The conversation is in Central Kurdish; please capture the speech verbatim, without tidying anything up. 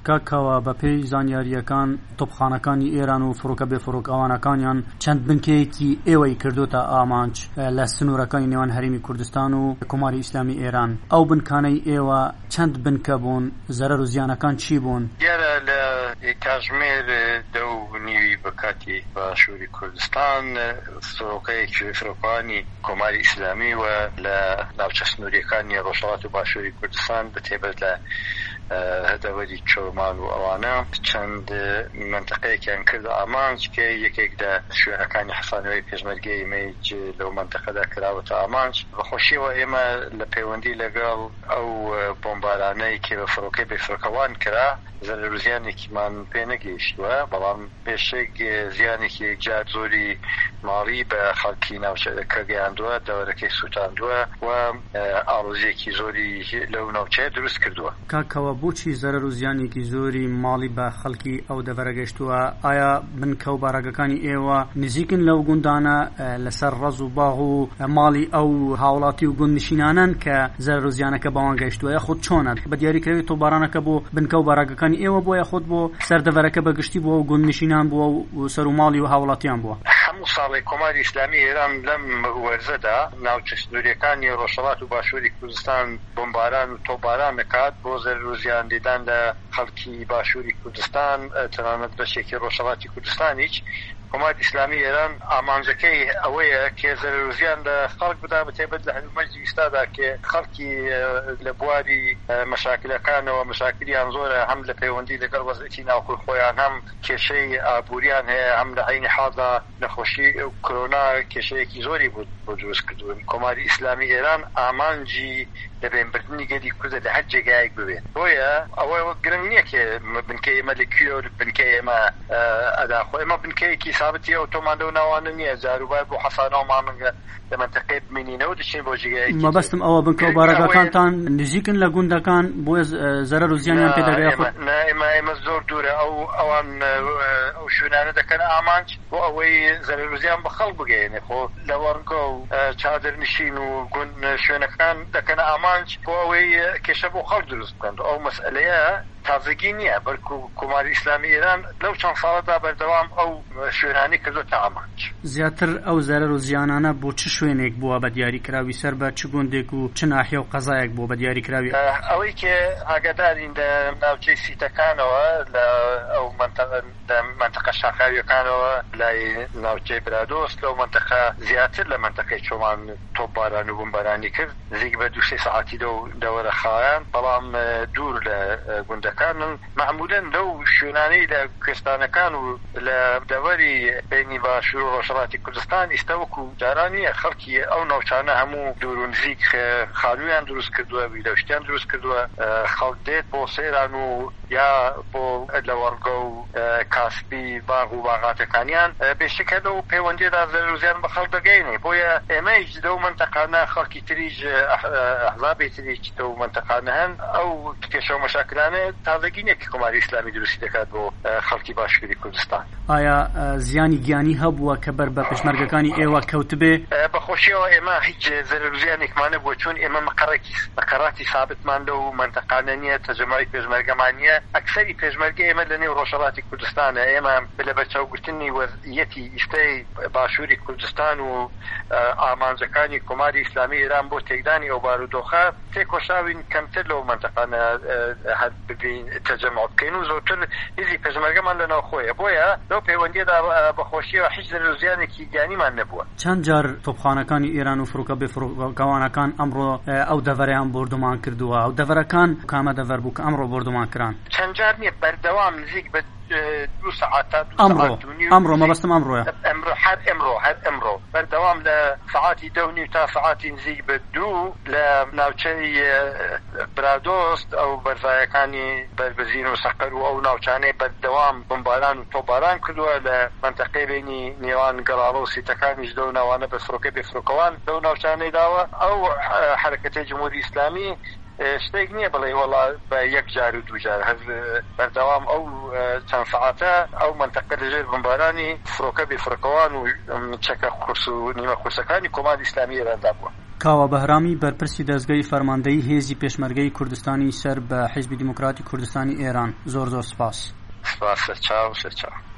کاکەوە بەپێی زانیاریەکان تۆپخانەکانی ئێران و فڕۆکە بێفڕۆک ئەوانەکانیان چەند بنکەیەکی ئێوەی کردوتە ئامانج لە سنوورەکانی نێوان هەرێمی کوردستان و کۆماری ئیسلامی ئێران. ئەو بنکانەی ئێوە چەند بنکە بوون؟ زەرەر و زیانەکان چی بوون؟ دیارە لە کاتژمێر دە و نیوی بەکاتی باشووری کوردستان فڕۆکەیەکی فڕۆکەوانی کۆماری ئیسلامی و لە ناوچە سنووریەکانی ڕۆژهەڵات و باشووری کوردستان بەتێبەر لە هەدەوەری چۆمان و ئەوانە چەند منتەقەیەکیان کرد ئامانج کە یەکێک لە شوێنەکانی حەسانەوەی پێشمەرگەی ئێمەی لەو منتەقەدا کراوەتە ئامانج. بەخۆشیەوە ئێمە لە پەیوەندی لەگەڵ ئەو بۆمبارانەی کە بە فڕۆکەی بێفڕۆکەوان کرا زەرەر و زیانێکیمان پێ نەگەیشتووە، بەڵام پێشێک زیانێکی یەکجار زۆری ماڵی بە خەڵکی ناوچەکە گەیاندووە، دەوەرەکەی سووتاندووە و ئاڵۆزیەکی زۆری لەو ناوچەیە دروست کردووە. کاکەوە بۆچی زەرەر و زیانێکی زۆری ماڵی بە خەڵکی ئەو دەڤەرە گەیشتووە؟ ئایا بنکە و بارەگەکانی ئێوە نزیکن لەو گوندانە لەسەر ڕەز و باغ و ماڵی ئەو هاوڵاتی و گوندنشینانن کە زەرەر و زیانەکە بەوان گەیشتووە؟ یاخود چۆنە بە دیاریکراوی تۆپبارانەکە بۆ بنکە و بارەگەکانی ئێوە بووە یاخود بۆ سەردەڤەرەکە بەگشتی بووە و گوندنشینان بووە و سەر و ماڵی و هاوڵاتیان بووە؟ هەموو ساڵی کۆماری ئیسلامی ئێران لەم وەرزەدا ناوچە سنووریەکانی ڕۆژهەڵات و باشووری کوردستان بۆمباران و تۆپباران دەکات بۆ زەرەر و زیان لێدان لە خەڵکی باشووری کوردستان، تەنانەت بەشێکی ڕۆژهەڵاتی کوردستانیش. کۆماری ئیسلامی ئێران ئامانجەکەی ئەوەیە کە زەرەر و زیان لە خەڵک بدا بەتێبەت لە هەرمەرجی ئیستادا کە خەڵکی لە بواری مەشاکلەکانەوە مەشاکلیان زۆرە، هەم لە پەیوەندی لەگەڵ وەزعەتی ناوخۆی خۆیان، هەم کێشەی ئابووریان هەیە، هەم لە عینی حاڵدا نەخۆشی کۆرۆنا کێشەیەکی زۆری بۆ دروست کردوون. کۆماری ئیسلامی ئێران ئامانجی لەبێنبردنی گەلی کوردە لە هەر جێگایەک ببێت. بۆیە ئەوە گرنگ نییە کە بنکەی ئێمە لەکوێ بنکەی ئێمە ئەداخۆ، ئێمە بنکەیەکی ثابتی ئەو تۆمان لەو ناوانە نییە، جاروبار بۆ حەسانەوە مامەگە لە منتەقەی بمێنینەوە دەچین بۆ جێگایەکی. مەبەستم ئەوە بنکە و بارەگەکانتان نزیکن لە گوندەکان بۆیە زەرەر و زیانیان پێ دەگەیە؟ ئێمە ئێمە زۆر دوورە ئەو ئەوان ئەو شوێنانە دەکەن ئامانج بۆ ئەوەی زەرەر و زیان بە خەڵک بگەێنێ. خۆ لە وەرگۆ و چادرنشین و گوند شوێنەکان دەکەن ئامانج بۆ ئەوەی کێشە بۆ خەڵک دروست بکەن. ئەو مەسئلەیە تازگی نییە، بەڵکو کۆماری ئیسلامی ئێران لەو چەند ساڵەدا بەردەوام ئەو شوێنانی کردوتە ئامانج. زیاتر ئەو زەرەر و زیانانە بۆ چ شوێنێک بووە بە دیاریکراوی، سەر بە چ گوندێک و چ ناحیە و قەزایەک بووە بە دیاریکراوی؟ ئەوەی کە ئاگادارین لە ناوچەی سیتەکانەوە لە ئەو منتەقە شاخاویەکانەوە لای ناوچەی برادۆست، لەو منتەقە زیاتر لە منتەقەی چۆمان تۆپباران و بۆمبارانی کرد، نزیک بە دوو سێ سەعاتی دەوەرە خایان، بەڵام دوور لە گوندە كان معمولا لو شوناني لكردستان كانوا لدوري بيني باشور وشراتي كردستان استوكوا جاراني خلقي او نوشانا همو دورون زيك خالويان دروس كردوا بيدوشتيان دروس كردوا خلق ديت بو سيرانو يا بو لورقو كاسبي باغو باغات كانيان بشكل لو بيوندي دا زروزيان بخلق دقيني بويا ايميج دو منطقانا خلقي تريج احزابي تريج دو منطقانا او كيشو مشاكلانه تازگینه که کماری اسلامی دروسی دکات بو خلقی باشووری کوردستان. آیا زیانی گیانی هەبووە کە بەر بە پێشمەرگەکانی ئێوە کەوتبێ؟ بەخۆشیەوە ئێمە هیچ زەرەرزیانێکمانە بۆ چون ئێمە مەقەڕاتی سابتمان لەو منتەقانە نییە، تەجەموعی پێشمەرگەمان نییە. ئەکسەری پێشمەرگە ئێمە لە نێو ڕۆژهەڵاتی کوردستانە. ئێمە لە بەرچاوگرتنی وەزعیەتی ئیستەی باشووری کوردستان و ئامانجەکانی کۆماری ئیسلامی ئێران بۆ تێکدانی ئەو بارودۆخە تێکۆشاوین کەمتر لەو منتەقانە هەر ببین تەجەموع بکەین و زۆرتر هیچی پێشمەرگەمان لەناو خۆیە. بۆیە لەو پەیوەندیەدا بەخۆشیەوە هیچ زەرەرزیانێکی گیانیمان نەبووە. چەند جار تۆپخانەکانی ئێران و فڕۆکە بێفڕۆکەوانەکان ئەمڕۆ ئەو دەڤەرەیان بردومان کردووە؟ ئەو دەڤەرەکان کامە دەڤەر بوو کە ئەمڕۆ بردومان کران؟ چەند جار نییە، بەردەوام نزیک بە دو ساعات امرو امرو ما بستم امرو يا امرو حد امرو حد امرو بردوام لساعاتي دوني تا ساعاتي نزيق بدو لناوچي برادوست او برزايكاني بربزين وسقر او ناوچاني بردوام بمباران وطوباران كلها لمنطقه بيني نيوان قراروسي تكاني جدونا وانا بفروكي بفروكوان دو ناوچاني داوا او حركة جمهوري اسلامي شتێک نییە بڵێ وەڵا بە یەک جار و دوو جار هەر بەردەوام ئەو چەند سەعاتە ئەو منتەقە لەژێر بمبارانی فڕۆکە بێفڕۆکەوان و چەکە قورس و نیمە قورسەکانی کۆماری ئیسلامی ئێراندا بووە. کاوە بەهرامی بەرپرسی دەستگای فەرماندەیی هێزی پێشمەرگەی کوردستانی سەر بە حیزبی دیموکراتی کوردستانی ئێران. زۆر زۆر سپاس. سپاس. سەرچاو سەرچاو.